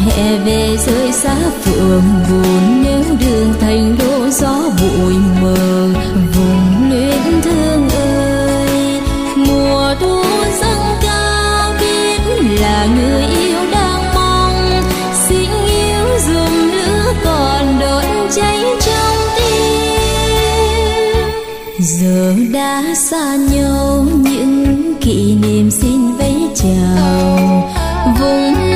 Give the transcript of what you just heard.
hè về rơi giá phượng buồn, nếu đường thành đô gió bụi mờ vùng luyến thương ơi. Mùa thu dâng cao biết là người yêu đang mong, xin yêu dùm lửa còn đốt cháy trong tim. Giờ đã xa nhau những kỷ niệm xin vẫy chào vùng